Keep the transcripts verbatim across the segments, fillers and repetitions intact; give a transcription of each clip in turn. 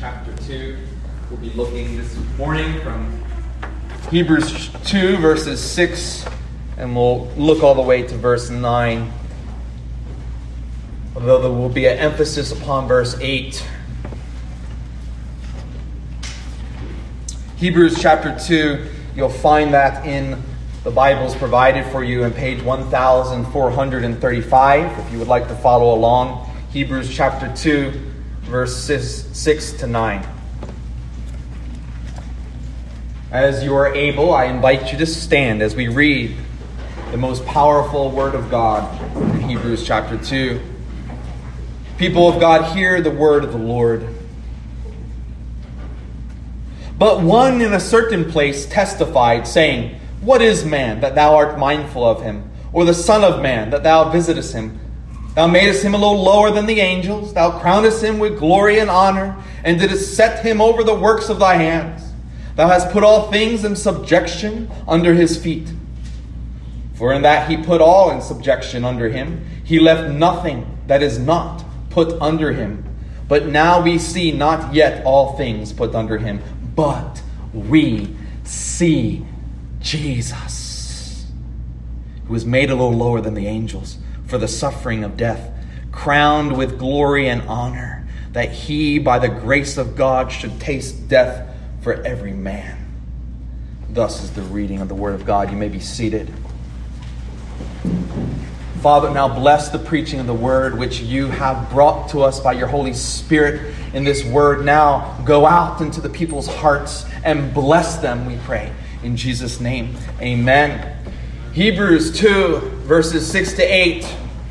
chapter two. We'll be looking this morning from Hebrews two, verses six, and we'll look all the way to verse nine. Although there will be an emphasis upon verse eight. Hebrews chapter two, you'll find that in the Bibles provided for you on page one thousand four hundred thirty-five, if you would like to follow along. Hebrews chapter two, verses six to nine. As you are able, I invite you to stand as we read the most powerful word of God in Hebrews chapter two. People of God, hear the word of the Lord. But one in a certain place testified, saying, What is man, that thou art mindful of him? Or the son of man, that thou visitest him? Thou madest him a little lower than the angels. Thou crownest him with glory and honor, and didst set him over the works of thy hands. Thou hast put all things in subjection under his feet. For in that he put all in subjection under him, he left nothing that is not put under him. But now we see not yet all things put under him, but we see Jesus, who was made a little lower than the angels for the suffering of death, crowned with glory and honor, that he, by the grace of God, should taste death for every man. Thus is the reading of the word of God. You may be seated. Father, now bless the preaching of the word which you have brought to us by your Holy Spirit in this word. Now go out into the people's hearts and bless them, we pray. In Jesus' name, amen. Hebrews two, verses six to eight.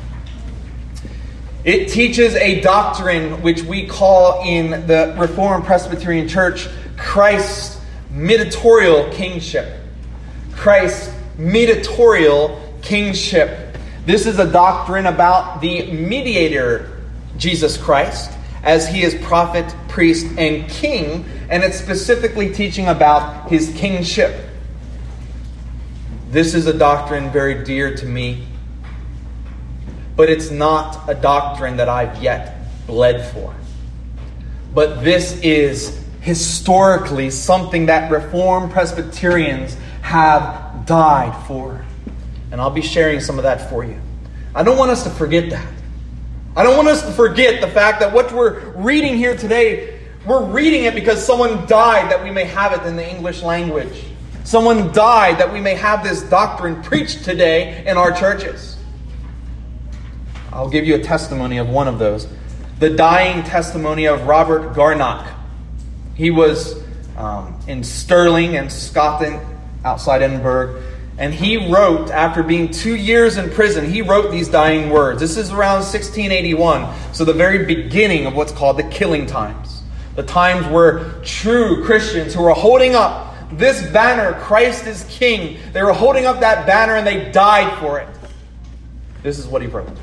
It teaches a doctrine which we call in the Reformed Presbyterian Church Christ's mediatorial kingship. Christ's mediatorial kingship. This is a doctrine about the mediator, Jesus Christ, as he is prophet, priest, and king, and it's specifically teaching about his kingship. This is a doctrine very dear to me, but it's not a doctrine that I've yet bled for. But this is historically something that Reformed Presbyterians have died for. And I'll be sharing some of that for you. I don't want us to forget that. I don't want us to forget the fact that what we're reading here today, we're reading it because someone died that we may have it in the English language. Someone died that we may have this doctrine preached today in our churches. I'll give you a testimony of one of those. The dying testimony of Robert Garnock. He was um, in Stirling and Scotland, outside Edinburgh. And he wrote, after being two years in prison, he wrote these dying words. This is around sixteen eighty-one, so the very beginning of what's called the killing times. The times where true Christians who were holding up this banner, Christ is King, they were holding up that banner and they died for it. This is what he wrote.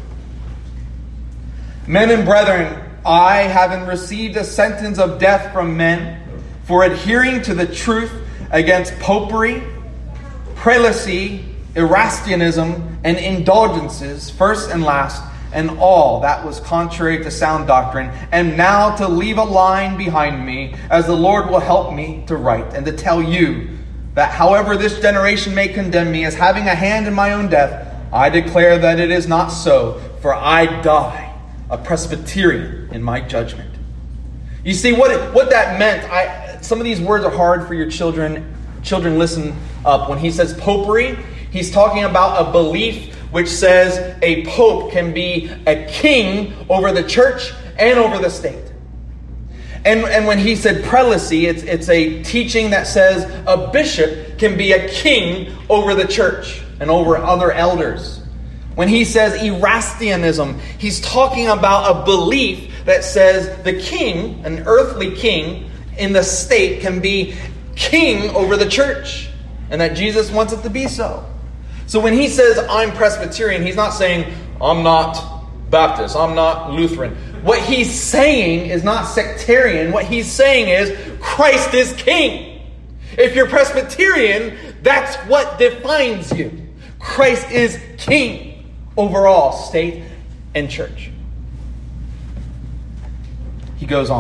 Men and brethren, I, having received a sentence of death from men for adhering to the truth against popery, prelacy, Erastianism, and indulgences, first and last, and all that was contrary to sound doctrine, and now to leave a line behind me, as the Lord will help me to write, and to tell you that however this generation may condemn me as having a hand in my own death, I declare that it is not so, for I die a Presbyterian in my judgment. You see, what it, what that meant, I, some of these words are hard for your children. Children, listen up. When he says popery, he's talking about a belief which says a pope can be a king over the church and over the state. And, and when he said prelacy, it's, it's a teaching that says a bishop can be a king over the church and over other elders. When he says Erastianism, he's talking about a belief that says the king, an earthly king in the state, can be king over the church, and that Jesus wants it to be so. So when he says I'm Presbyterian, he's not saying I'm not Baptist, I'm not Lutheran. What he's saying is not sectarian. What he's saying is Christ is King. If you're Presbyterian, that's what defines you. Christ is King over all state and church. He goes on.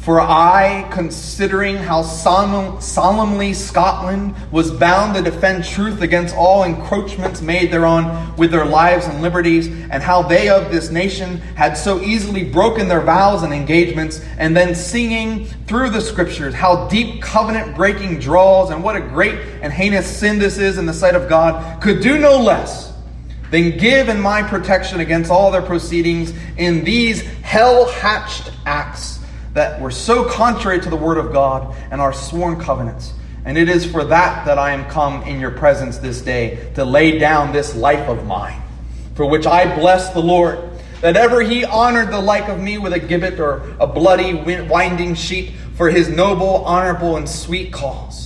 For I, considering how solemn, solemnly Scotland was bound to defend truth against all encroachments made thereon with their lives and liberties, and how they of this nation had so easily broken their vows and engagements, and then singing through the scriptures how deep covenant breaking draws, and what a great and heinous sin this is in the sight of God, could do no less than give in my protection against all their proceedings in these hell-hatched acts that were so contrary to the word of God and our sworn covenants. And it is for that that I am come in your presence this day, to lay down this life of mine, for which I bless the Lord, that ever he honored the like of me with a gibbet or a bloody winding sheet for his noble, honorable, and sweet cause.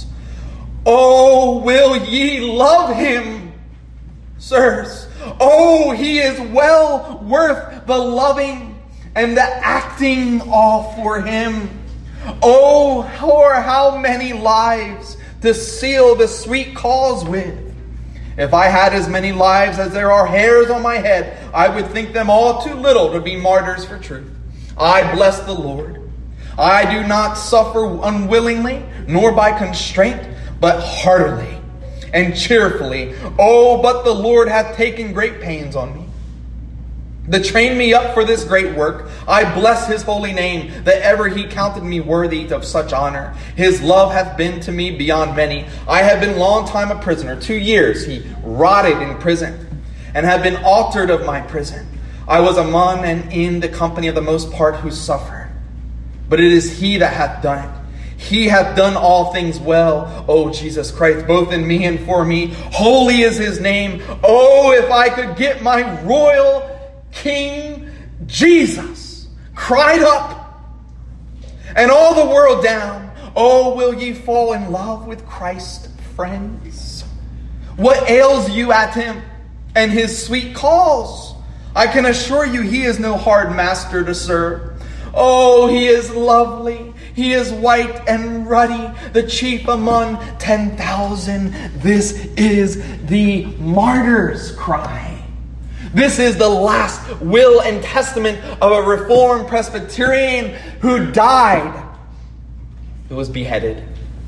Oh, will ye love him, sirs? Oh, he is well worth the loving and the acting all for him. Oh, for how many lives to seal the sweet cause with. If I had as many lives as there are hairs on my head, I would think them all too little to be martyrs for truth. I bless the Lord. I do not suffer unwillingly, nor by constraint, but heartily and cheerfully. Oh, but the Lord hath taken great pains on me to train me up for this great work. I bless his holy name, that ever he counted me worthy of such honor. His love hath been to me beyond many. I have been long time a prisoner. Two years he rotted in prison, and have been altered of my prison. I was among and in the company of the most part who suffered. But it is he that hath done it. He hath done all things well, O Jesus Christ, both in me and for me. Holy is his name. Oh, if I could get my royal King Jesus cried up, and all the world down. Oh, will ye fall in love with Christ, friends? What ails you at him and his sweet cause? I can assure you he is no hard master to serve. Oh, he is lovely. He is white and ruddy, the chief among ten thousand. This is the martyr's cry. This is the last will and testament of a Reformed Presbyterian who died, who was beheaded.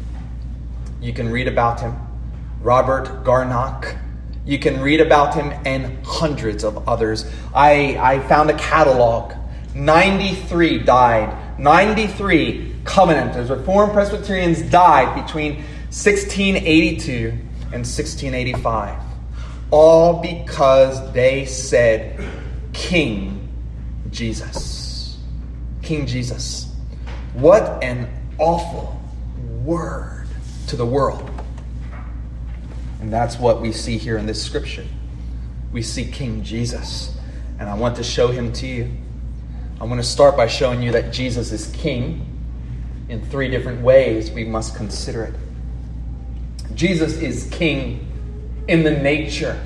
You can read about him, Robert Garnock. You can read about him and hundreds of others. I, I found a catalog. ninety-three died. ninety-three Covenanters, Reformed Presbyterians died between sixteen eighty-two and sixteen eighty-five. All because they said, King Jesus. King Jesus. What an awful word to the world. And that's what we see here in this scripture. We see King Jesus. And I want to show him to you. I want to start by showing you that Jesus is king in three different ways we must consider it. Jesus is king in the nature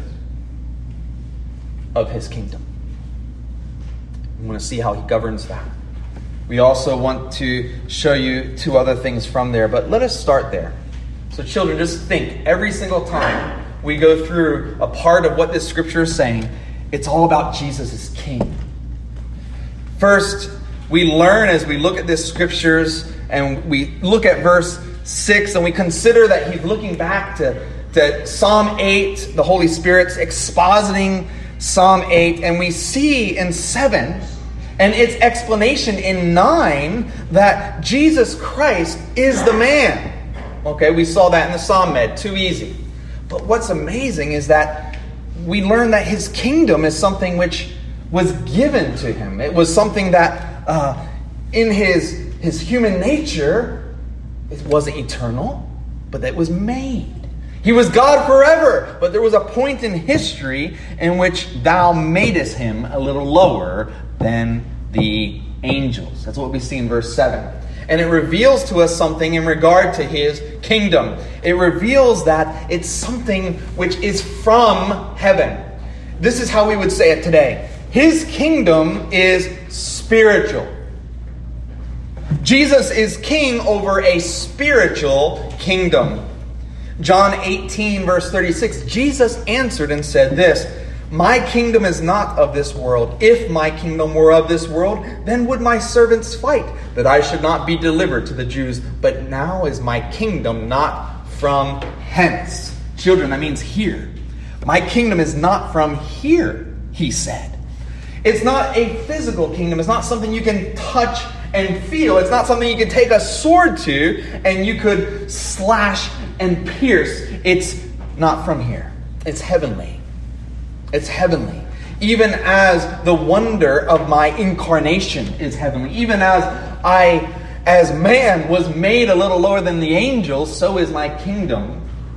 of his kingdom. We want to see how he governs that. We also want to show you two other things from there, but let us start there. So children, just think, every single time we go through a part of what this scripture is saying, it's all about Jesus as king. First, we learn as we look at this scriptures and we look at verse six and we consider that he's looking back to, to Psalm eight, the Holy Spirit's expositing Psalm eight, and we see in seven and its explanation in nine that Jesus Christ is the man. Okay, we saw that in the Psalm Med, too easy. But what's amazing is that we learn that his kingdom is something which was given to him. It was something that uh, in his, his human nature, it wasn't eternal, but that was made. He was God forever, but there was a point in history in which thou madest him a little lower than the angels. That's what we see in verse seven. And it reveals to us something in regard to his kingdom. It reveals that it's something which is from heaven. This is how we would say it today. His kingdom is spiritual. Jesus is king over a spiritual kingdom. John eighteen, verse thirty-six, Jesus answered and said this, My kingdom is not of this world. If my kingdom were of this world, then would my servants fight, that I should not be delivered to the Jews. But now is my kingdom not from hence. Children, that means here. My kingdom is not from here, he said. It's not a physical kingdom. It's not something you can touch and feel. It's not something you can take a sword to and you could slash and pierce. It's not from here. It's heavenly. It's heavenly. Even as the wonder of my incarnation is heavenly. Even as I, as man, was made a little lower than the angels, so is my kingdom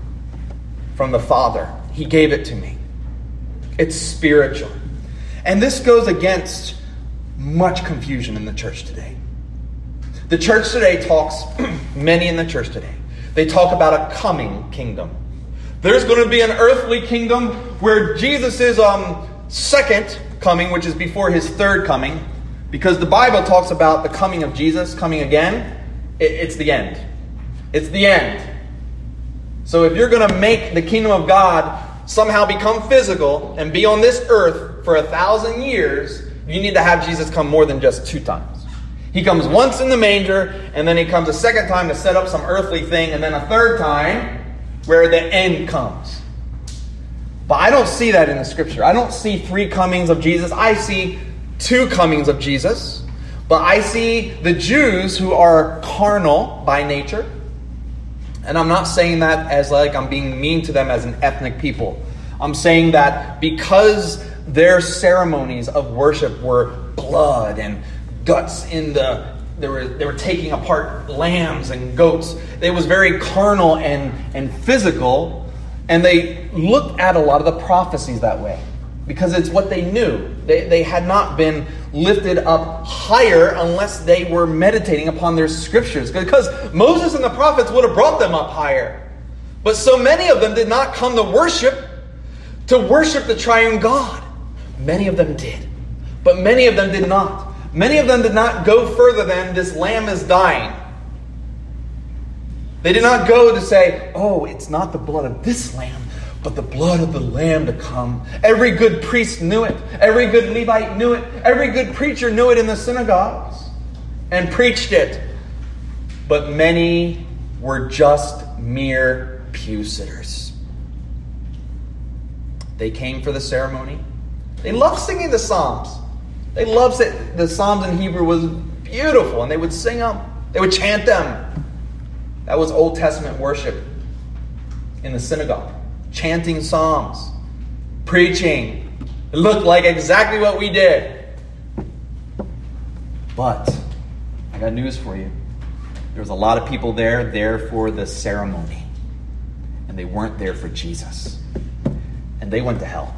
from the Father. He gave it to me. It's spiritual. And this goes against much confusion in the church today. The church today talks, many in the church today, they talk about a coming kingdom. There's going to be an earthly kingdom where Jesus is um, second coming, which is before his third coming. Because the Bible talks about the coming of Jesus, coming again. It, it's the end. It's the end. So if you're going to make the kingdom of God somehow become physical and be on this earth for a thousand years, you need to have Jesus come more than just two times. He comes once in the manger, and then he comes a second time to set up some earthly thing, and then a third time where the end comes. But I don't see that in the scripture. I don't see three comings of Jesus. I see two comings of Jesus. But I see the Jews who are carnal by nature. And I'm not saying that as like I'm being mean to them as an ethnic people. I'm saying that because their ceremonies of worship were blood and guts in the They were, they were taking apart lambs and goats. It was very carnal and, and physical. And they looked at a lot of the prophecies that way. Because it's what they knew. They, they had not been lifted up higher unless they were meditating upon their scriptures. Because Moses and the prophets would have brought them up higher. But so many of them did not come to worship, to worship the triune God. Many of them did. But many of them did not. Many of them did not go further than this lamb is dying. They did not go to say, oh, it's not the blood of this lamb, but the blood of the lamb to come. Every good priest knew it. Every good Levite knew it. Every good preacher knew it in the synagogues and preached it. But many were just mere pew sitters. They came for the ceremony. They loved singing the Psalms. They loved it. The Psalms in Hebrew was beautiful, and they would sing them. They would chant them. That was Old Testament worship in the synagogue. Chanting psalms. Preaching. It looked like exactly what we did. But I got news for you. There was a lot of people there, there for the ceremony. And they weren't there for Jesus. And they went to hell.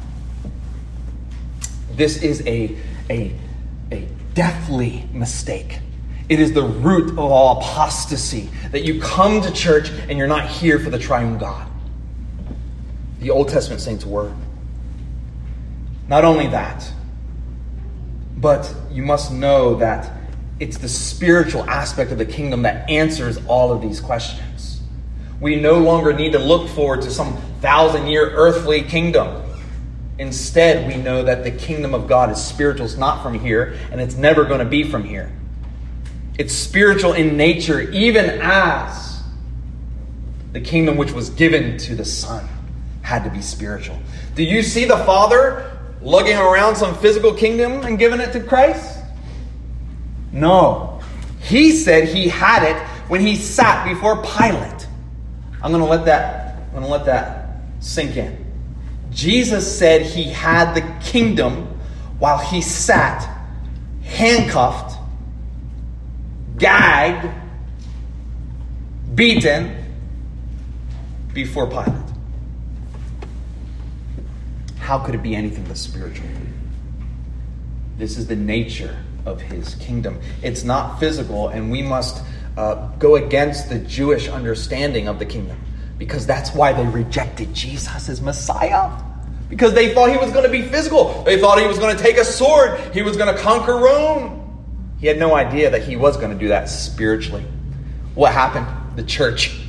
This is a A, a deathly mistake. It is the root of all apostasy, that you come to church and you're not here for the triune God. The Old Testament saints were. Not only that, but you must know that it's the spiritual aspect of the kingdom that answers all of these questions. We no longer need to look forward to some thousand-year earthly kingdom. Instead, we know that the kingdom of God is spiritual. It's not from here, and it's never going to be from here. It's spiritual in nature, even as the kingdom which was given to the Son had to be spiritual. Do you see the Father lugging around some physical kingdom and giving it to Christ? No. He said he had it when he sat before Pilate. I'm going to let that, I'm going to let that sink in. Jesus said he had the kingdom while he sat handcuffed, gagged, beaten before Pilate. How could it be anything but spiritual? This is the nature of his kingdom. It's not physical, and we must uh, go against the Jewish understanding of the kingdom. Because that's why they rejected Jesus as Messiah. Because they thought he was going to be physical. They thought he was going to take a sword. He was going to conquer Rome. He had no idea that he was going to do that spiritually. What happened? The church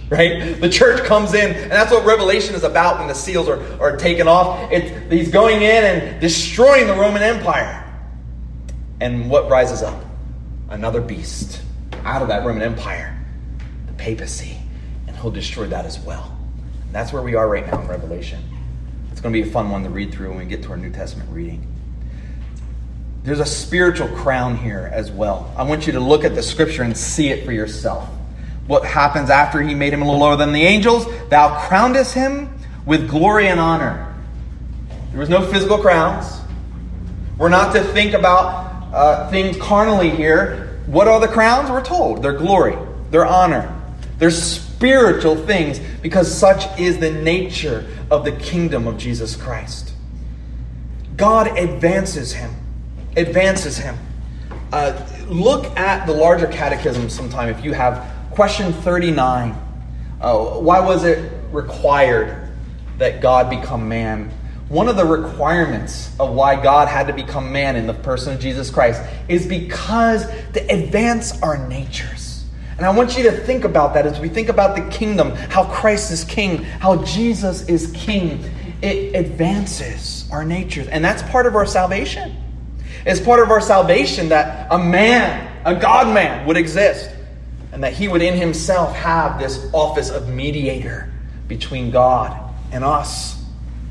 right? The church comes in, and that's what Revelation is about when the seals are, are taken off. It, he's going in and destroying the Roman Empire. And what rises up? Another beast out of that Roman Empire, the papacy. And he'll destroy that as well. And that's where we are right now in Revelation. It's going to be a fun one to read through when we get to our New Testament reading. There's a spiritual crown here as well. I want you to look at the scripture and see it for yourself. What happens after he made him a little lower than the angels? Thou crownedest him with glory and honor. There was no physical crowns. We're not to think about uh, things carnally here. What are the crowns? We're told. They're glory. They're honor. They're spiritual things because such is the nature of the kingdom of Jesus Christ. God advances him. Advances him. Uh, look at the larger catechism sometime if you have question thirty-nine. Uh, why was it required that God become man? One of the requirements of why God had to become man in the person of Jesus Christ is because to advance our natures. And I want you to think about that as we think about the kingdom, how Christ is king, how Jesus is king. It advances our natures. And that's part of our salvation. It's part of our salvation that a man, a God-man, would exist. And that he would in himself have this office of mediator between God and us.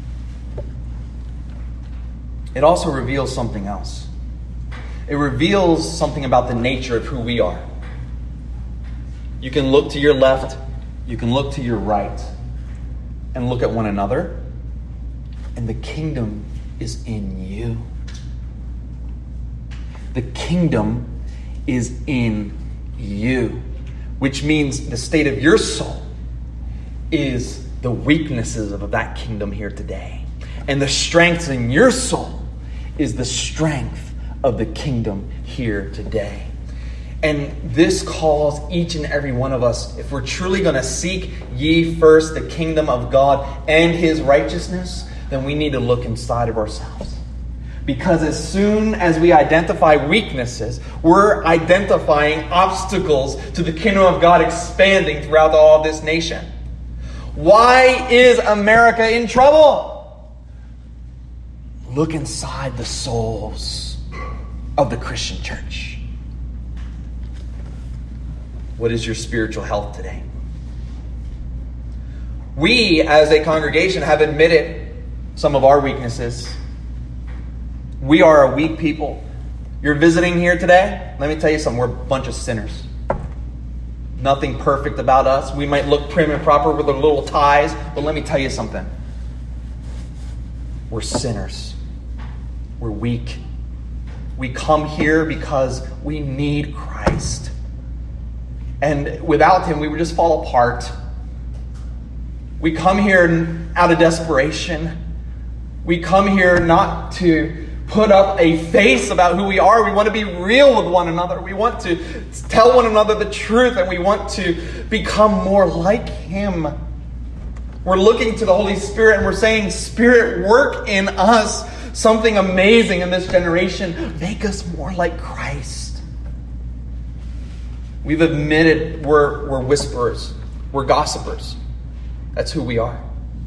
It also reveals something else. It reveals something about the nature of who we are. You can look to your left, you can look to your right, and look at one another. And the kingdom is in you. The kingdom is in you, which means the state of your soul is the weaknesses of that kingdom here today. And the strength in your soul is the strength of the kingdom here today. And this calls each and every one of us, if we're truly going to seek ye first the kingdom of God and his righteousness, then we need to look inside of ourselves. Because as soon as we identify weaknesses, we're identifying obstacles to the kingdom of God expanding throughout all of this nation. Why is America in trouble? Look inside the souls of the Christian church. What is your spiritual health today? We, as a congregation, have admitted some of our weaknesses. We are a weak people. You're visiting here today? Let me tell you something. We're a bunch of sinners. Nothing perfect about us. We might look prim and proper with our little ties, but let me tell you something. We're sinners. We're weak. We come here because we need Christ. And without him, we would just fall apart. We come here out of desperation. We come here not to put up a face about who we are. We want to be real with one another. We want to tell one another the truth, and we want to become more like him. We're looking to the Holy Spirit and we're saying, Spirit, work in us something amazing in this generation. Make us more like Christ. We've admitted we're, we're whisperers. We're gossipers. That's who we are.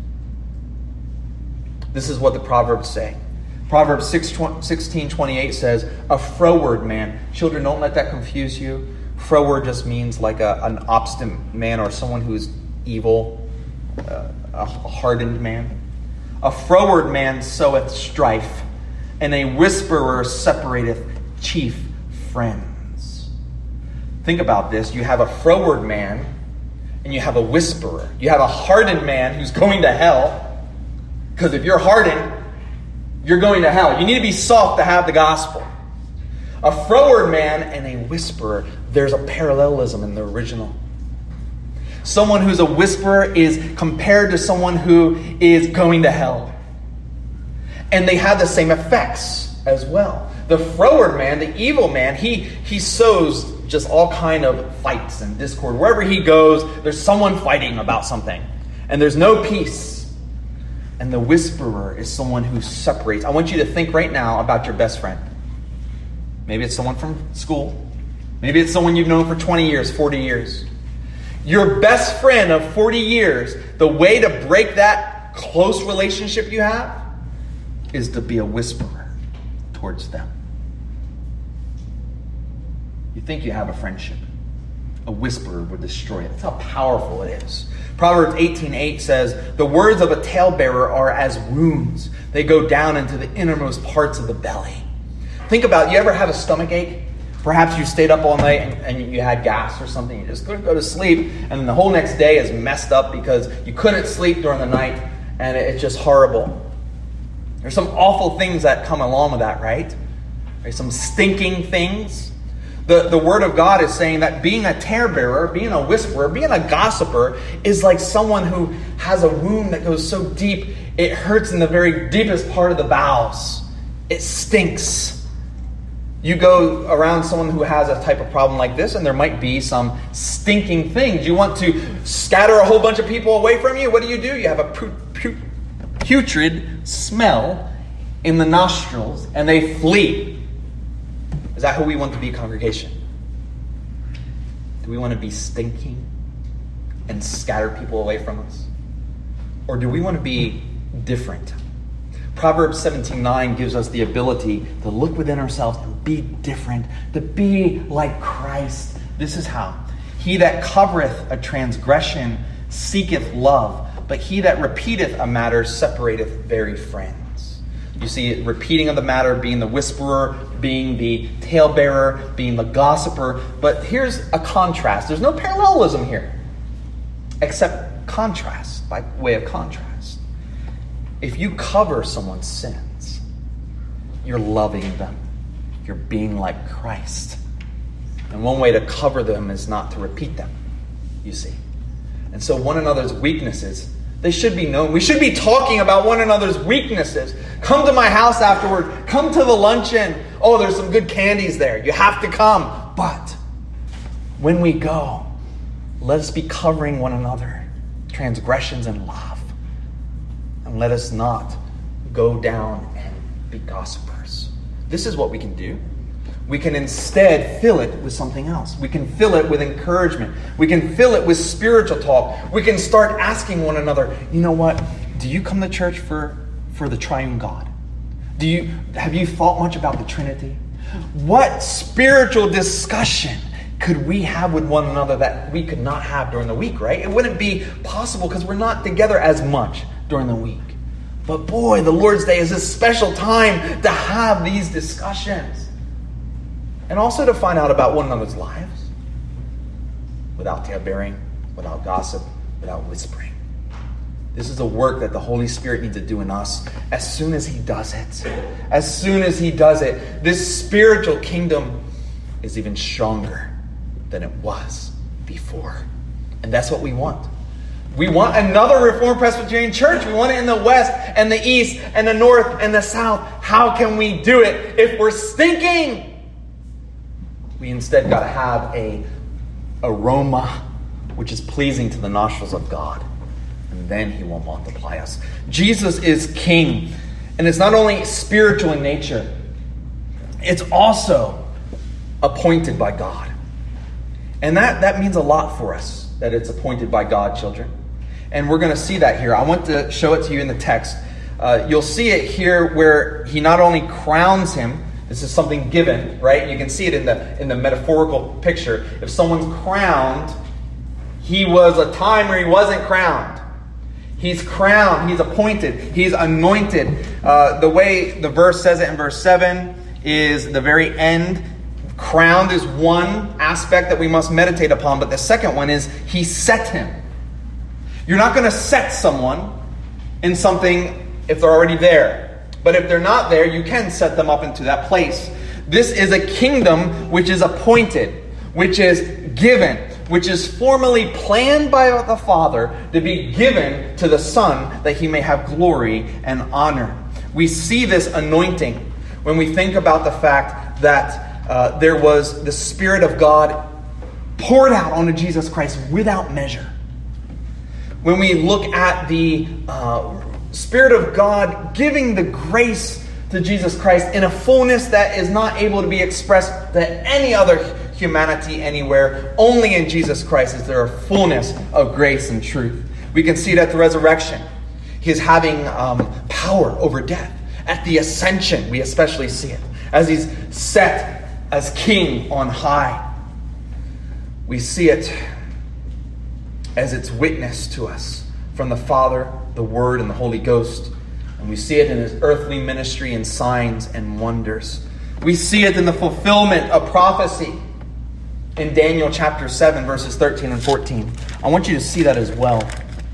This is what the Proverbs say. Proverbs sixteen twenty-eight says, a froward man. Children, don't let that confuse you. Froward just means like a, an obstinate man or someone who's evil, uh, a hardened man. A froward man soweth strife, and a whisperer separateth chief friends. Think about this. You have a froward man, and you have a whisperer. You have a hardened man who's going to hell. Because if you're hardened, you're going to hell. You need to be soft to have the gospel. A froward man and a whisperer. There's a parallelism in the original. Someone who's a whisperer is compared to someone who is going to hell. And they have the same effects as well. The froward man, the evil man, he, he sows just all kind of fights and discord. Wherever he goes, there's someone fighting about something. And there's no peace. And the whisperer is someone who separates. I want you to think right now about your best friend. Maybe it's someone from school. Maybe it's someone you've known for twenty years, forty years. Your best friend of forty years, the way to break that close relationship you have is to be a whisperer towards them. You think you have a friendship. A whisperer would destroy it. That's how powerful it is. Proverbs eighteen eight says, the words of a talebearer are as wounds. They go down into the innermost parts of the belly. Think about, you ever have a stomach ache? Perhaps you stayed up all night and, and you had gas or something. You just couldn't go to sleep. And then the whole next day is messed up because you couldn't sleep during the night. And it, it's just horrible. There's some awful things that come along with that, right? There's some stinking things. The, the Word of God is saying that being a talebearer, being a whisperer, being a gossiper is like someone who has a wound that goes so deep, it hurts in the very deepest part of the bowels. It stinks. You go around someone who has a type of problem like this, and there might be some stinking things. You want to scatter a whole bunch of people away from you? What do you do? You have a pu- pu- putrid smell in the nostrils, and they flee. Is that who we want to be, congregation? Do we want to be stinking and scatter people away from us? Or do we want to be different? Proverbs seventeen nine gives us the ability to look within ourselves and be different, to be like Christ. This is how. He that covereth a transgression seeketh love, but he that repeateth a matter separateth very friends. You see, repeating of the matter, being the whisperer, being the talebearer, being the gossiper. But here's a contrast. There's no parallelism here, except contrast, by way of contrast. If you cover someone's sins, you're loving them. You're being like Christ. And one way to cover them is not to repeat them, you see. And so one another's weaknesses, they should be known. We should be talking about one another's weaknesses. Come to my house afterward. Come to the luncheon. Oh, there's some good candies there. You have to come. But when we go, let us be covering one another, transgressions in love. And let us not go down and be gossipers. This is what we can do. We can instead fill it with something else. We can fill it with encouragement. We can fill it with spiritual talk. We can start asking one another, you know what? Do you come to church for, for the triune God? Do you have you thought much about the Trinity? What spiritual discussion could we have with one another that we could not have during the week, right? It wouldn't be possible because we're not together as much during the week. But boy, the Lord's Day is a special time to have these discussions. And also to find out about one another's lives without talebearing, without gossip, without whispering. This is a work that the Holy Spirit needs to do in us as soon as He does it. As soon as He does it, this spiritual kingdom is even stronger than it was before. And that's what we want. We want another Reformed Presbyterian Church. We want it in the West and the East and the North and the South. How can we do it if we're stinking? We instead got to have a aroma which is pleasing to the nostrils of God. And then He will multiply us. Jesus is King. And it's not only spiritual in nature. It's also appointed by God. And that, that means a lot for us, that it's appointed by God, children. And we're going to see that here. I want to show it to you in the text. Uh, you'll see it here where He not only crowns him. This is something given, right? You can see it in the in the metaphorical picture. If someone's crowned, he was a time where he wasn't crowned. He's crowned. He's appointed. He's anointed. Uh, the way the verse says it in verse seven is the very end. Crowned is one aspect that we must meditate upon, but the second one is He set him. You're not going to set someone in something if they're already there. But if they're not there, you can set them up into that place. This is a kingdom which is appointed, which is given, which is formally planned by the Father to be given to the Son that He may have glory and honor. We see this anointing when we think about the fact that uh, there was the Spirit of God poured out onto Jesus Christ without measure. When we look at the uh, Spirit of God giving the grace to Jesus Christ in a fullness that is not able to be expressed to any other humanity anywhere. Only in Jesus Christ is there a fullness of grace and truth. We can see it at the resurrection. He is having um, power over death. At the ascension, we especially see it. As he's set as king on high. We see it as it's witnessed to us from the Father, the Word, and the Holy Ghost. And we see it in his earthly ministry and signs and wonders. We see it in the fulfillment of prophecy in Daniel chapter seven, verses thirteen and fourteen. I want you to see that as well.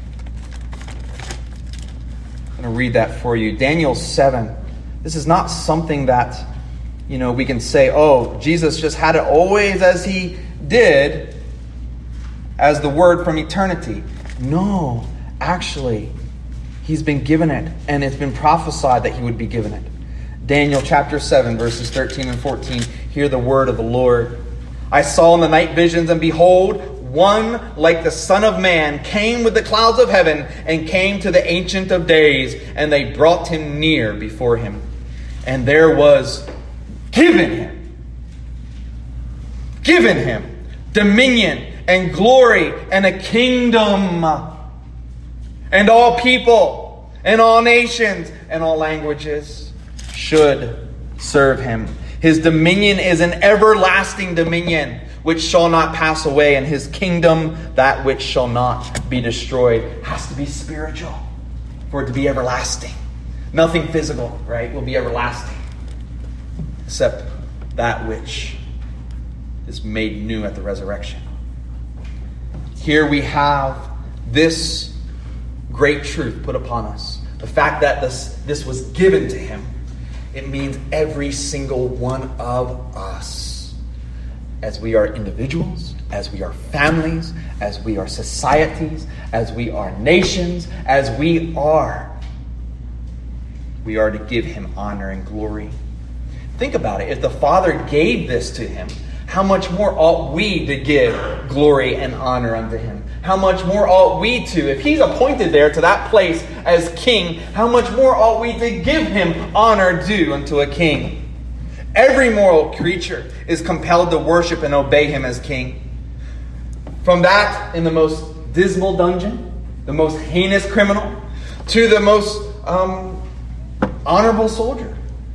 I'm going to read that for you. Daniel seven. This is not something that, you know, we can say, oh, Jesus just had it always as he did, as the word from eternity. No, actually, he's been given it, and it's been prophesied that he would be given it. Daniel chapter seven, verses thirteen and fourteen. Hear the word of the Lord. I saw in the night visions, and behold, one like the Son of Man came with the clouds of heaven and came to the Ancient of Days, and they brought him near before him. And there was given him, given him dominion and glory and a kingdom, and all people and all nations and all languages should serve him. His dominion is an everlasting dominion which shall not pass away, and his kingdom that which shall not be destroyed. It has to be spiritual for it to be everlasting. Nothing physical, right, will be everlasting, except that which is made new at the resurrection. Here we have this great truth put upon us. The fact that this, this was given to him. It means every single one of us, as we are individuals, as we are families, as we are societies, as we are nations, as we are, we are to give him honor and glory. Think about it. If the Father gave this to him, how much more ought we to give glory and honor unto him? How much more ought we to, if he's appointed there to that place as king, how much more ought we to give him honor due unto a king? Every moral creature is compelled to worship and obey him as king. From that in the most dismal dungeon, the most heinous criminal, to the most um, honorable soldier.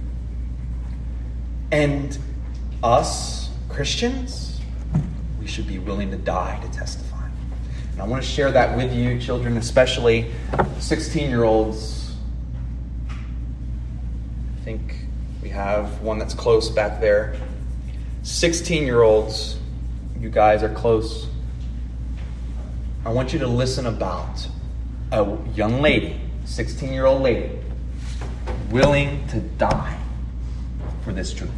And us, Christians, we should be willing to die to testify. And I want to share that with you, children, especially sixteen-year-olds. I think we have one that's close back there. sixteen-year-olds, you guys are close. I want you to listen about a young lady, sixteen-year-old lady, willing to die for this truth.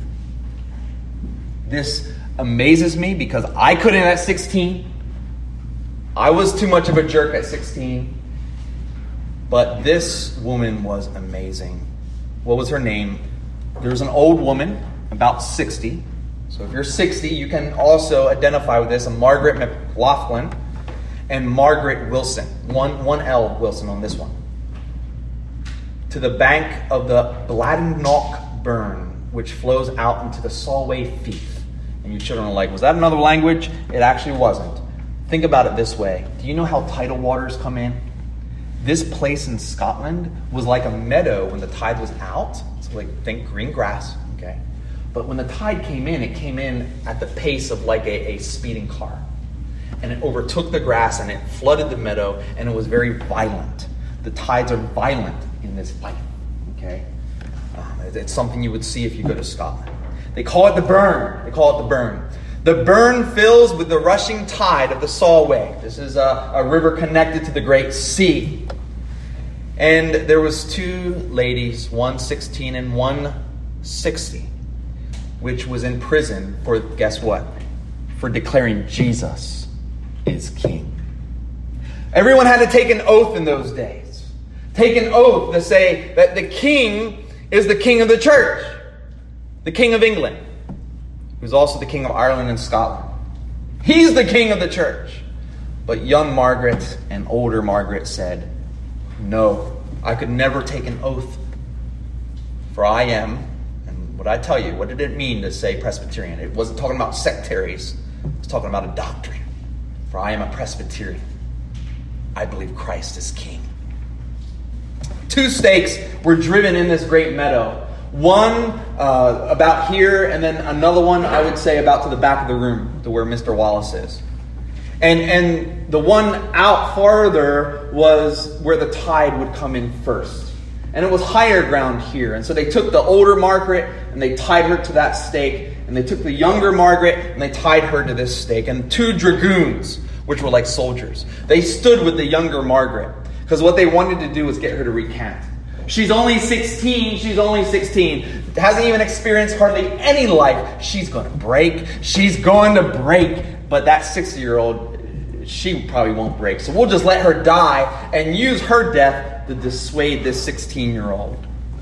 This amazes me because I couldn't at sixteen. I was too much of a jerk at sixteen. But this woman was amazing. What was her name? There was an old woman, about sixty. So if you're sixty, you can also identify with this. A Margaret McLaughlin and Margaret Wilson. One, one L Wilson on this one. To the bank of the Bladnoch Burn, which flows out into the Solway Firth. And you children are like, was that another language? It actually wasn't. Think about it this way. Do you know how tidal waters come in? This place in Scotland was like a meadow when the tide was out. So like, think green grass, okay? But when the tide came in, it came in at the pace of like a, a speeding car. And it overtook the grass and it flooded the meadow, and it was very violent. The tides are violent in this fight, okay? Um, it's something you would see if you go to Scotland. They call it the burn. They call it the burn. The burn fills with the rushing tide of the Solway. This is a, a river connected to the great sea. And there was two ladies, one sixteen and one sixty, which was in prison for, guess what? For declaring Jesus is king. Everyone had to take an oath in those days. Take an oath to say that the king is the king of the church. The king of England. Who's also the king of Ireland and Scotland. He's the king of the church. But young Margaret and older Margaret said, no, I could never take an oath. For I am, and What did I tell you? What did it mean to say Presbyterian? It wasn't talking about sectaries. It was talking about a doctrine. For I am a Presbyterian. I believe Christ is king. Two stakes were driven in this great meadow. One uh, about here, and then another one, I would say, about to the back of the room, to where Mister Wallace is. And, and the one out farther was where the tide would come in first. And it was higher ground here. And so they took the older Margaret and they tied her to that stake. And they took the younger Margaret and they tied her to this stake. And two dragoons, which were like soldiers, they stood with the younger Margaret. Because what they wanted to do was get her to recant. She's only sixteen. She's only sixteen. Hasn't even experienced hardly any life. She's going to break. She's going to break. But that sixty-year-old, she probably won't break. So we'll just let her die and use her death to dissuade this sixteen-year-old.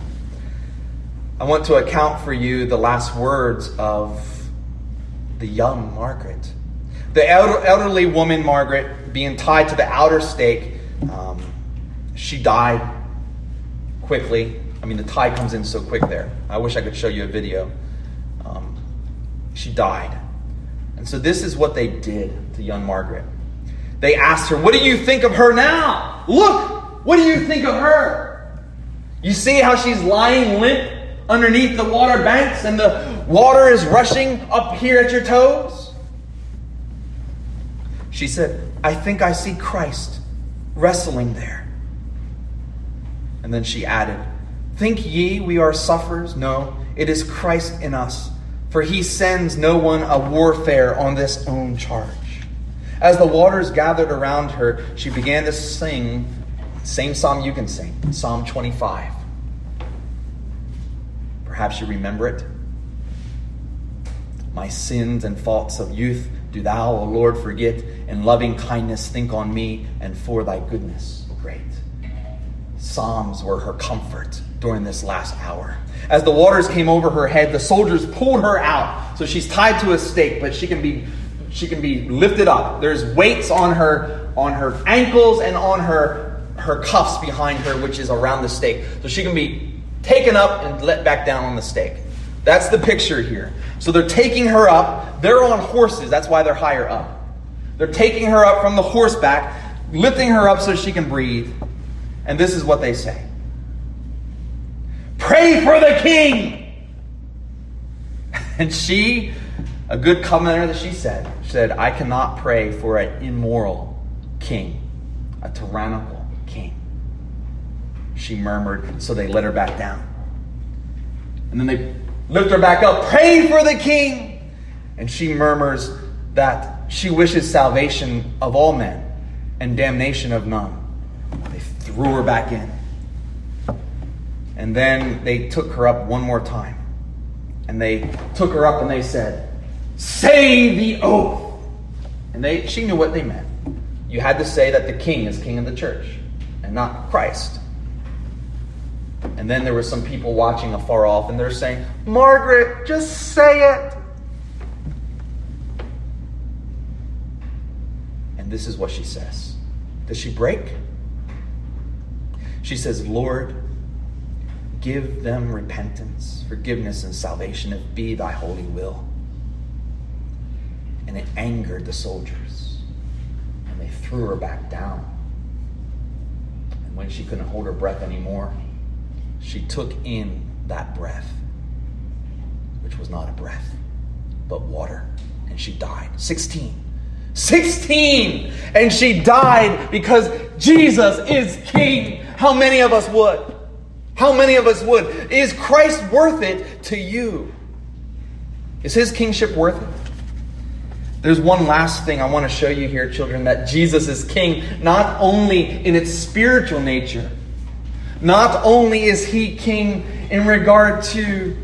I want to account for you the last words of the young Margaret. The elder, elderly woman, Margaret, being tied to the outer stake, um, she died quickly. I mean, the tide comes in so quick there. I wish I could show you a video. Um, she died. And so this is what they did to young Margaret. They asked her, what do you think of her now? Look, what do you think of her? You see how she's lying limp underneath the water banks and the water is rushing up here at your toes? She said, I think I see Christ wrestling there. And then she added, think ye we are sufferers? No, it is Christ in us. For he sends no one a warfare on this own charge. As the waters gathered around her, she began to sing, same psalm you can sing, Psalm twenty-five. Perhaps you remember it. My sins and faults of youth do thou, O Lord, forget. In loving kindness think on me, and for thy goodness great. Psalms were her comfort during this last hour. As the waters came over her head, the soldiers pulled her out. So she's tied to a stake, but she can be she can be lifted up. There's weights on her on her ankles and on her her cuffs behind her, which is around the stake. So she can be taken up and let back down on the stake. That's the picture here. So they're taking her up. They're on horses. That's why they're higher up. They're taking her up from the horseback, lifting her up so she can breathe. And this is what they say. Pray for the king! And she, a good commenter that she said, said, I cannot pray for an immoral king, a tyrannical king. She murmured, so they let her back down. And then they lift her back up. Pray for the king! And she murmurs that she wishes salvation of all men and damnation of none. They threw her back in. And then they took her up one more time. And they took her up and they said, say the oath. And they she knew what they meant. You had to say that the king is king of the church and not Christ. And then there were some people watching afar off and they're saying, Margaret, just say it. And this is what she says. Does she break? She says, Lord, give them repentance, forgiveness, and salvation if be thy holy will. And it angered the soldiers. And they threw her back down. And when she couldn't hold her breath anymore, she took in that breath, which was not a breath, but water. And she died. sixteen. sixteen! And she died because Jesus is king. How many of us would? How many of us would? Is Christ worth it to you? Is his kingship worth it? There's one last thing I want to show you here, children, that Jesus is king, not only in its spiritual nature. Not only is he king in regard to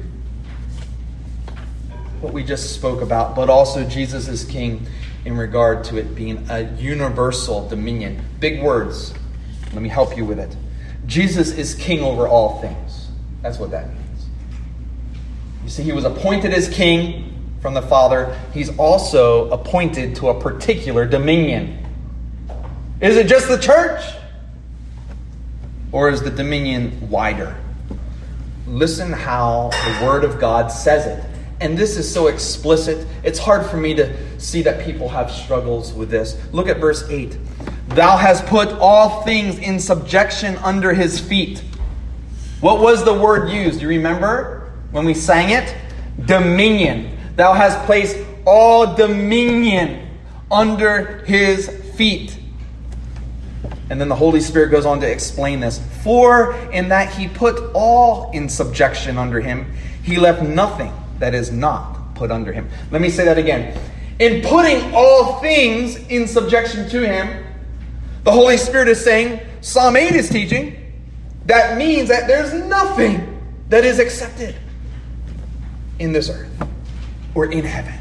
what we just spoke about, but also Jesus is king in regard to it being a universal dominion. Big words. Let me help you with it. Jesus is king over all things. That's what that means. You see, he was appointed as king from the Father. He's also appointed to a particular dominion. Is it just the church? Or is the dominion wider? listen how the Word of God says it. And this is so explicit, it's hard for me to see that people have struggles with this. Look at verse eight. Thou hast put all things in subjection under his feet. What was the word used? You remember when we sang it? Dominion. Thou hast placed all dominion under his feet. And then the Holy Spirit goes on to explain this. For in that he put all in subjection under him, he left nothing that is not put under him. Let me say that again. In putting all things in subjection to him, the Holy Spirit is saying, Psalm eight is teaching, that means that there's nothing that is accepted in this earth or in heaven.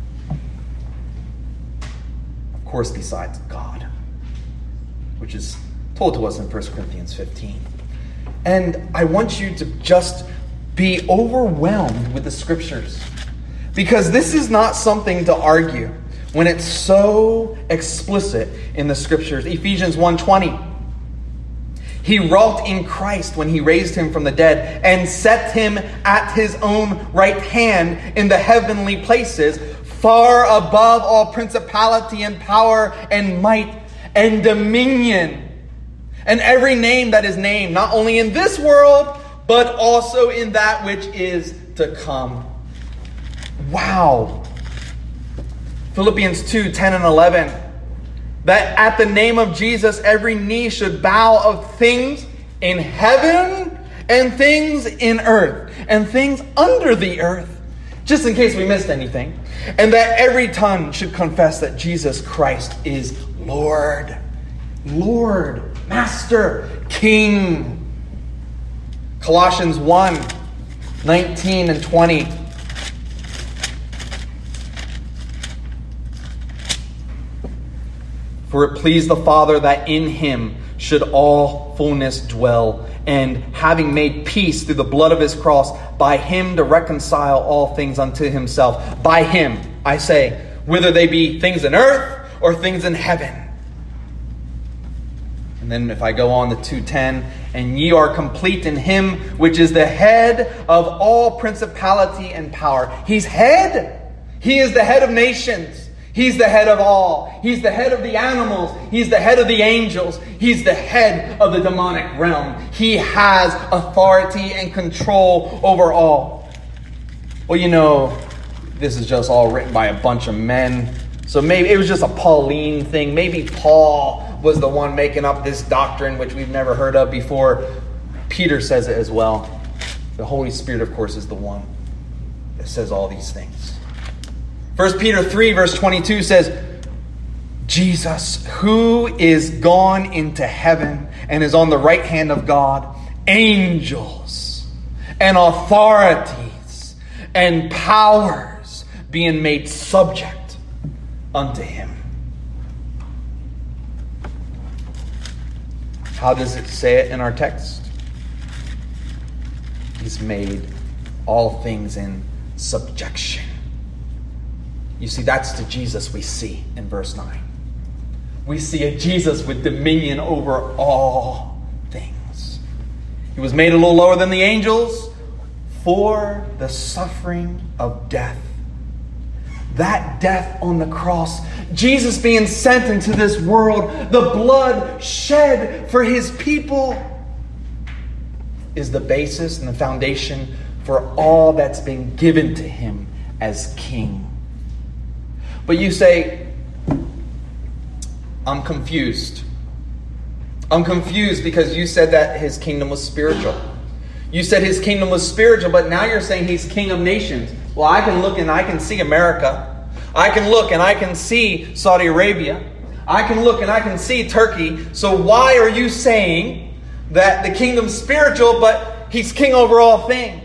Of course, besides God, which is told to us in First Corinthians fifteen. And I want you to just be overwhelmed with the scriptures, because this is not something to argue when it's so explicit in the scriptures. Ephesians one twenty. He wrought in Christ when he raised him from the dead and set him at his own right hand in the heavenly places, far above all principality and power and might and dominion, and every name that is named, not only in this world, but also in that which is to come. Wow. Philippians two ten and eleven. That at the name of Jesus, every knee should bow of things in heaven and things in earth and things under the earth, just in case we missed anything. And that every tongue should confess that Jesus Christ is Lord, Lord, Master, King. Colossians one nineteen and twenty. For it pleased the Father that in him should all fullness dwell, and having made peace through the blood of his cross, by him to reconcile all things unto himself. By him, I say, whether they be things in earth or things in heaven. And then if I go on to two ten, and ye are complete in him, which is the head of all principality and power. He's head. He is the head of nations. He's the head of all. He's the head of the animals. He's the head of the angels. He's the head of the demonic realm. He has authority and control over all. Well, you know, this is just all written by a bunch of men. So maybe it was just a Pauline thing. Maybe Paul was the one making up this doctrine, which we've never heard of before. Peter says it as well. The Holy Spirit, of course, is the one that says all these things. First Peter three verse twenty-two says, Jesus, who is gone into heaven and is on the right hand of God, angels and authorities and powers being made subject unto him. How does it say it in our text? He's made all things in subjection. You see, that's the Jesus we see in verse nine. We see a Jesus with dominion over all things. He was made a little lower than the angels for the suffering of death. That death on the cross, Jesus being sent into this world, the blood shed for his people, is the basis and the foundation for all that's been given to him as king. But you say, I'm confused. I'm confused because you said that his kingdom was spiritual. You said his kingdom was spiritual, but now you're saying he's king of nations. Well, I can look and I can see America. I can look and I can see Saudi Arabia. I can look and I can see Turkey. So why are you saying that the kingdom's spiritual, but he's king over all things?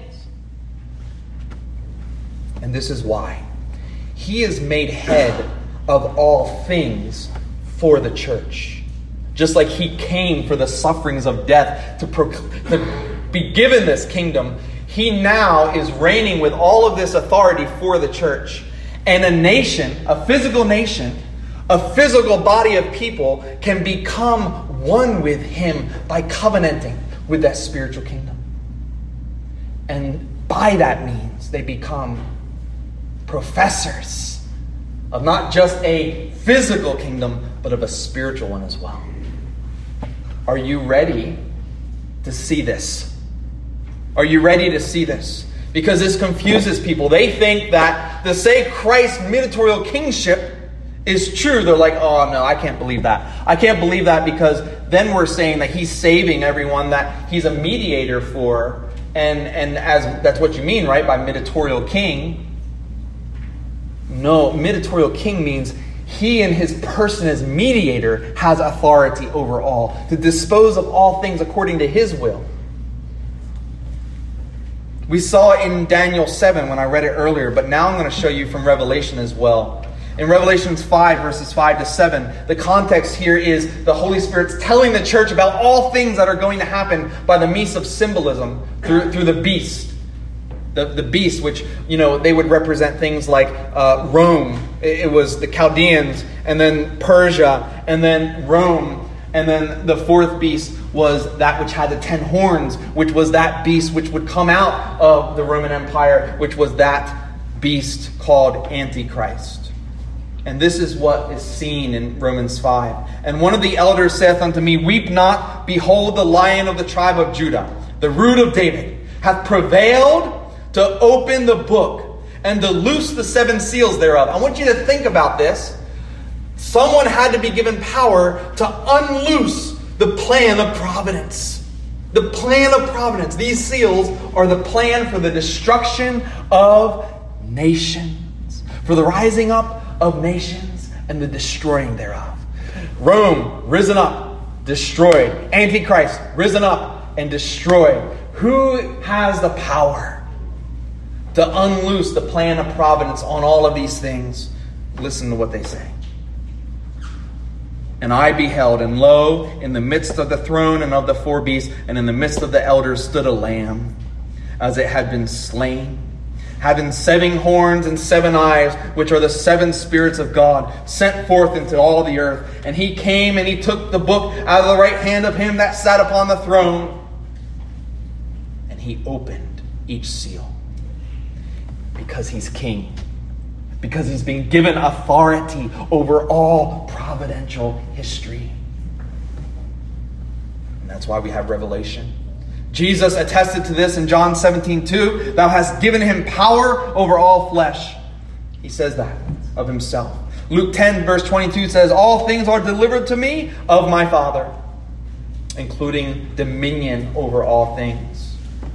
And this is why. He is made head of all things for the church. Just like he came for the sufferings of death to, pro- to be given this kingdom, he now is reigning with all of this authority for the church. And a nation, a physical nation, a physical body of people can become one with him by covenanting with that spiritual kingdom. And by that means, they become professors of not just a physical kingdom, but of a spiritual one as well. Are you ready to see this? Are you ready to see this? Because this confuses people. They think that to say Christ's mediatorial kingship is true, they're like, oh no, I can't believe that. I can't believe that because then we're saying that he's saving everyone that he's a mediator for. And, and as that's what you mean, right? By mediatorial king. No, mediatorial king means he in his person as mediator has authority over all to dispose of all things according to his will. We saw it in Daniel seven when I read it earlier, but now I'm going to show you from Revelation as well. In Revelation five, verses five to seven, the context here is the Holy Spirit's telling the church about all things that are going to happen by the means of symbolism through, through the beast. The, the beast, which, you know, they would represent things like uh, Rome. It, it was the Chaldeans, and then Persia, and then Rome. And then the fourth beast was that which had the ten horns, which was that beast which would come out of the Roman Empire, which was that beast called Antichrist. And this is what is seen in Romans five. And one of the elders saith unto me, Weep not, behold, the Lion of the tribe of Judah, the root of David, hath prevailed to open the book and to loose the seven seals thereof. I want you to think about this. Someone had to be given power to unloose the plan of providence. The plan of providence. These seals are the plan for the destruction of nations, for the rising up of nations and the destroying thereof. Rome, risen up, destroyed. Antichrist, risen up and destroyed. Who has the power to unloose the plan of providence on all of these things? Listen to what they say. And I beheld, and lo, in the midst of the throne and of the four beasts, and in the midst of the elders stood a lamb, as it had been slain, having seven horns and seven eyes, which are the seven spirits of God, sent forth into all the earth. And he came and he took the book out of the right hand of him that sat upon the throne. And he opened each seal. Because he's king. Because he's been given authority over all providential history. And that's why we have Revelation. Jesus attested to this in John seventeen two. Thou hast given him power over all flesh. He says that of himself. Luke ten verse twenty-two says, All things are delivered to me of my Father, including dominion over all things.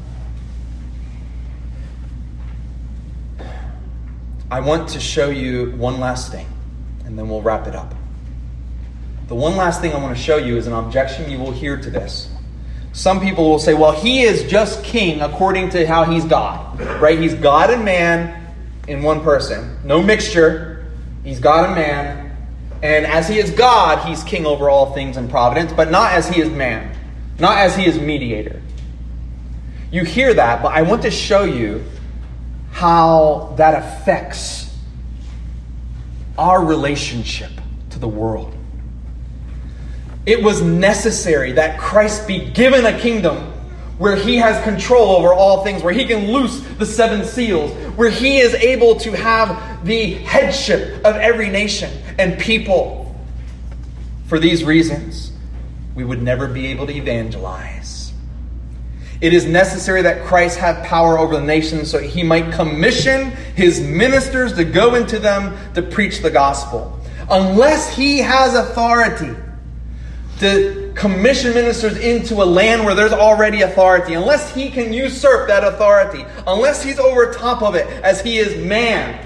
I want to show you one last thing, and then we'll wrap it up. The one last thing I want to show you is an objection you will hear to this. Some people will say, well, he is just king according to how he's God. Right? He's God and man in one person. No mixture. He's God and man. And as he is God, he's king over all things in providence, but not as he is man. Not as he is mediator. You hear that, but I want to show you how that affects our relationship to the world. It was necessary that Christ be given a kingdom where he has control over all things, where he can loose the seven seals, where he is able to have the headship of every nation and people. For these reasons, we would never be able to evangelize. It is necessary that Christ have power over the nations so he might commission his ministers to go into them to preach the gospel. Unless he has authority to commission ministers into a land where there's already authority, unless he can usurp that authority, unless he's over top of it as he is man,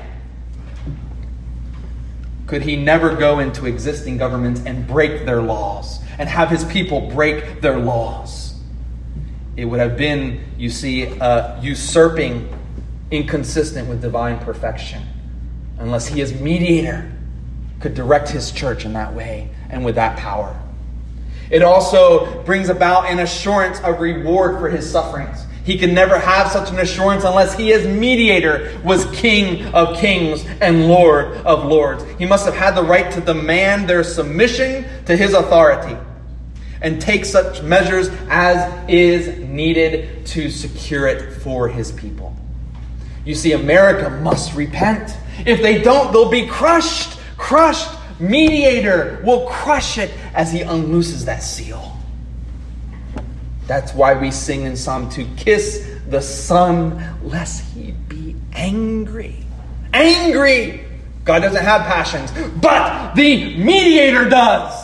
could he never go into existing governments and break their laws and have his people break their laws. It would have been, you see, uh, usurping inconsistent with divine perfection, unless he as mediator could direct his church in that way and with that power. It also brings about an assurance of reward for his sufferings. He can never have such an assurance unless he as mediator was King of kings and Lord of lords. He must have had the right to demand their submission to his authority. and take such measures as is needed to secure it for his people. You see, America must repent. If they don't, they'll be crushed. Crushed. Mediator will crush it as he unlooses that seal. That's why we sing in Psalm two, kiss the Son, lest he be angry. Angry! God doesn't have passions, but the mediator does.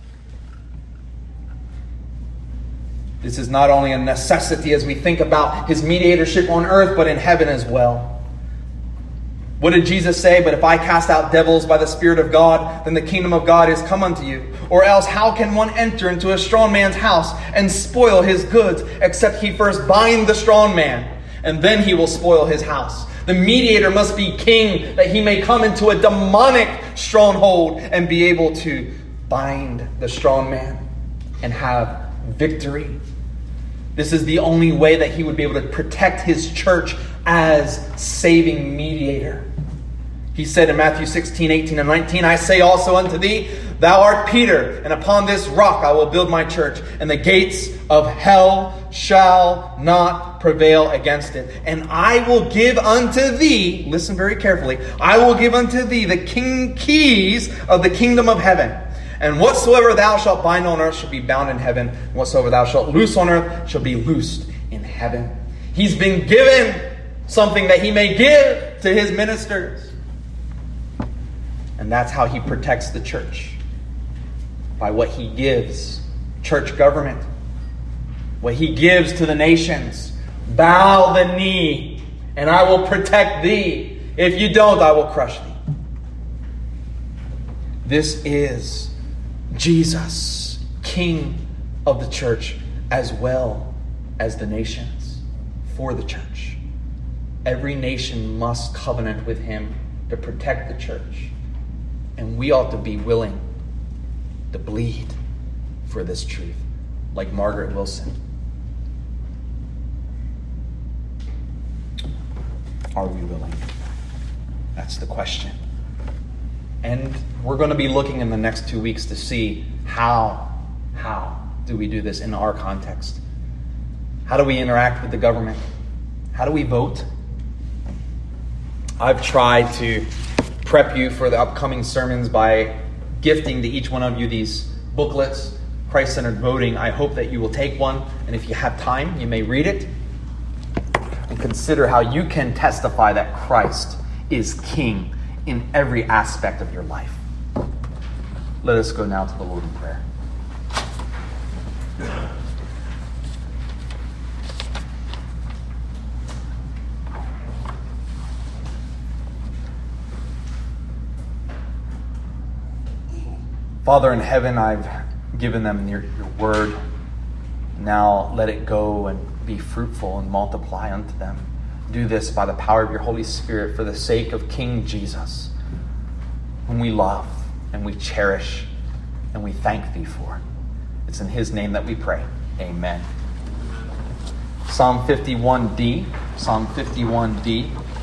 This is not only a necessity as we think about his mediatorship on earth, but in heaven as well. What did Jesus say? But if I cast out devils by the Spirit of God, then the kingdom of God is come unto you. Or else how can one enter into a strong man's house and spoil his goods, except he first bind the strong man, and then he will spoil his house? The mediator must be king, that he may come into a demonic stronghold and be able to bind the strong man and have victory. This is the only way that he would be able to protect his church as saving mediator. He said in Matthew sixteen, eighteen, and nineteen, I say also unto thee, thou art Peter, and upon this rock I will build my church, and the gates of hell shall not prevail against it. And I will give unto thee, listen very carefully, I will give unto thee the king keys of the kingdom of heaven. And whatsoever thou shalt bind on earth shall be bound in heaven. And whatsoever thou shalt loose on earth shall be loosed in heaven. He's been given something that he may give to his ministers. And that's how he protects the church. By what he gives. Church government. What he gives to the nations. Bow the knee, and I will protect thee. If you don't, I will crush thee. This is Jesus, King of the church, as well as the nations, for the church. Every nation must covenant with him to protect the church. And we ought to be willing to bleed for this truth, like Margaret Wilson. Are we willing? That's the question. And we're going to be looking in the next two weeks to see how, how do we do this in our context? How do we interact with the government? How do we vote? I've tried to prep you for the upcoming sermons by gifting to each one of you these booklets, Christ-Centered Voting. I hope that you will take one, and if you have time, you may read it and consider how you can testify that Christ is King in every aspect of your life. Let us go now to the Lord in prayer. Father in heaven, I've given them your, your word. Now let it go and be fruitful and multiply unto them. Do this by the power of your Holy Spirit for the sake of King Jesus, whom we love and we cherish and we thank thee for. It's in his name that we pray. Amen. Psalm fifty-one D. Psalm fifty-one D.